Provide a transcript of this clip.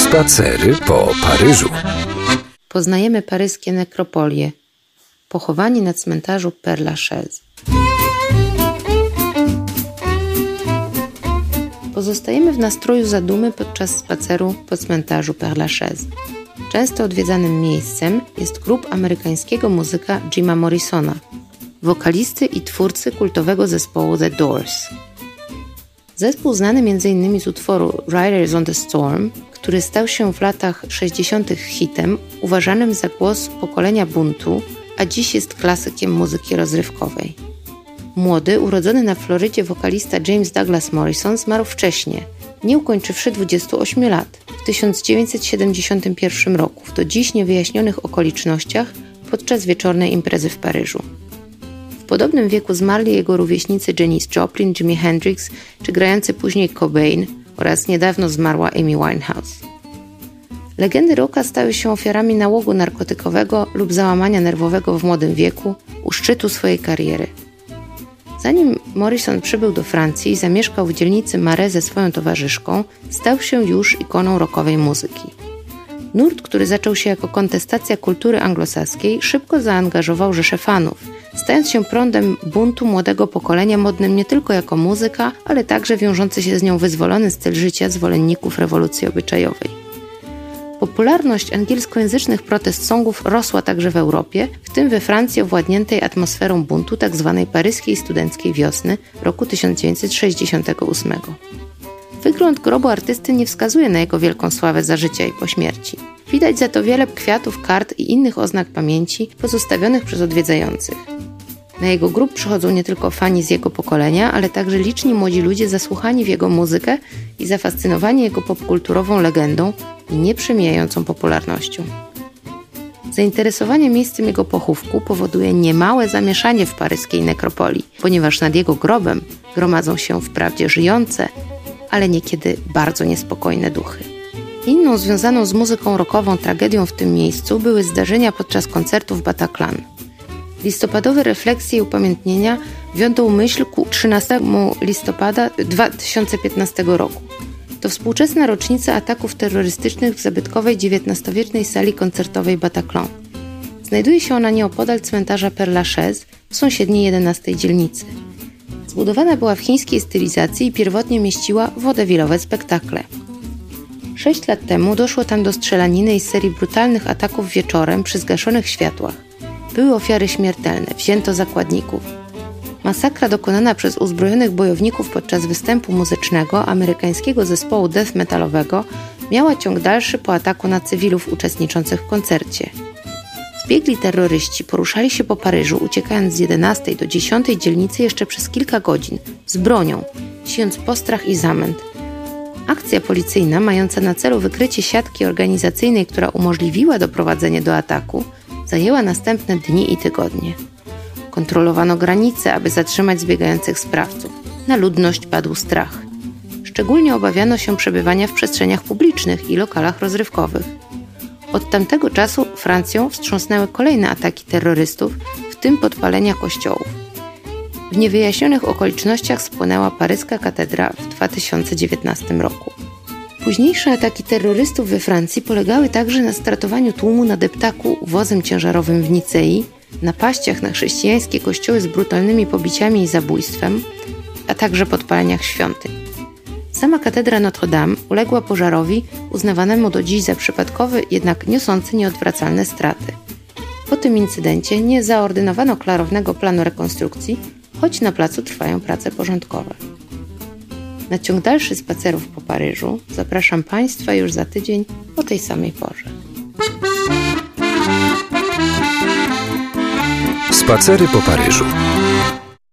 Spacery po Paryżu. Poznajemy paryskie nekropolie. Pochowani na cmentarzu Père Lachaise. Pozostajemy w nastroju zadumy podczas spaceru po cmentarzu Père Lachaise. Często odwiedzanym miejscem jest grób amerykańskiego muzyka Jima Morrisona, wokalisty i twórcy kultowego zespołu The Doors. Zespół znany m.in. z utworu Riders on the Storm, który stał się w latach 60. hitem, uważanym za głos pokolenia buntu, a dziś jest klasykiem muzyki rozrywkowej. Młody, urodzony na Florydzie wokalista James Douglas Morrison zmarł wcześnie, nie ukończywszy 28 lat, w 1971 roku, w do dziś niewyjaśnionych okolicznościach podczas wieczornej imprezy w Paryżu. W podobnym wieku zmarli jego rówieśnicy Janis Joplin, Jimi Hendrix czy grający później Cobain oraz niedawno zmarła Amy Winehouse. Legendy rocka stały się ofiarami nałogu narkotykowego lub załamania nerwowego w młodym wieku u szczytu swojej kariery. Zanim Morrison przybył do Francji i zamieszkał w dzielnicy Marais ze swoją towarzyszką, stał się już ikoną rockowej muzyki. Nurt, który zaczął się jako kontestacja kultury anglosaskiej, szybko zaangażował rzesze fanów, stając się prądem buntu młodego pokolenia modnym nie tylko jako muzyka, ale także wiążący się z nią wyzwolony styl życia zwolenników rewolucji obyczajowej. Popularność angielskojęzycznych protest songów rosła także w Europie, w tym we Francji owładniętej atmosferą buntu tzw. paryskiej studenckiej wiosny roku 1968. Wygląd grobu artysty nie wskazuje na jego wielką sławę za życia i po śmierci. Widać za to wiele kwiatów, kart i innych oznak pamięci pozostawionych przez odwiedzających. Na jego grób przychodzą nie tylko fani z jego pokolenia, ale także liczni młodzi ludzie zasłuchani w jego muzykę i zafascynowani jego popkulturową legendą i nieprzemijającą popularnością. Zainteresowanie miejscem jego pochówku powoduje niemałe zamieszanie w paryskiej nekropolii, ponieważ nad jego grobem gromadzą się wprawdzie żyjące, ale niekiedy bardzo niespokojne duchy. Inną związaną z muzyką rockową tragedią w tym miejscu były zdarzenia podczas koncertu w Bataclan. Listopadowe refleksje i upamiętnienia wiodą myśl ku 13 listopada 2015 roku. To współczesna rocznica ataków terrorystycznych w zabytkowej XIX-wiecznej sali koncertowej Bataclan. Znajduje się ona nieopodal cmentarza Père Lachaise w sąsiedniej 11 dzielnicy. Zbudowana była w chińskiej stylizacji i pierwotnie mieściła waudevillowe spektakle. 6 lat temu doszło tam do strzelaniny i serii brutalnych ataków wieczorem przy zgaszonych światłach. Były ofiary śmiertelne, wzięto zakładników. Masakra dokonana przez uzbrojonych bojowników podczas występu muzycznego amerykańskiego zespołu death metalowego miała ciąg dalszy po ataku na cywilów uczestniczących w koncercie. Zbiegli terroryści poruszali się po Paryżu, uciekając z 11 do 10 dzielnicy jeszcze przez kilka godzin, z bronią, siejąc postrach i zamęt. Akcja policyjna, mająca na celu wykrycie siatki organizacyjnej, która umożliwiła doprowadzenie do ataku, zajęła następne dni i tygodnie. Kontrolowano granice, aby zatrzymać zbiegających sprawców. Na ludność padł strach. Szczególnie obawiano się przebywania w przestrzeniach publicznych i lokalach rozrywkowych. Od tamtego czasu Francją wstrząsnęły kolejne ataki terrorystów, w tym podpalenia kościołów. W niewyjaśnionych okolicznościach spłonęła paryska katedra w 2019 roku. Późniejsze ataki terrorystów we Francji polegały także na stratowaniu tłumu na deptaku wozem ciężarowym w Nicei, napaściach na chrześcijańskie kościoły z brutalnymi pobiciami i zabójstwem, a także podpaleniach świątyń. Sama katedra Notre Dame uległa pożarowi uznawanemu do dziś za przypadkowy, jednak niosący nieodwracalne straty. Po tym incydencie nie zaordynowano klarownego planu rekonstrukcji, choć na placu trwają prace porządkowe. Na ciąg dalszy spacerów po Paryżu zapraszam Państwa już za tydzień o tej samej porze. Spacery po Paryżu.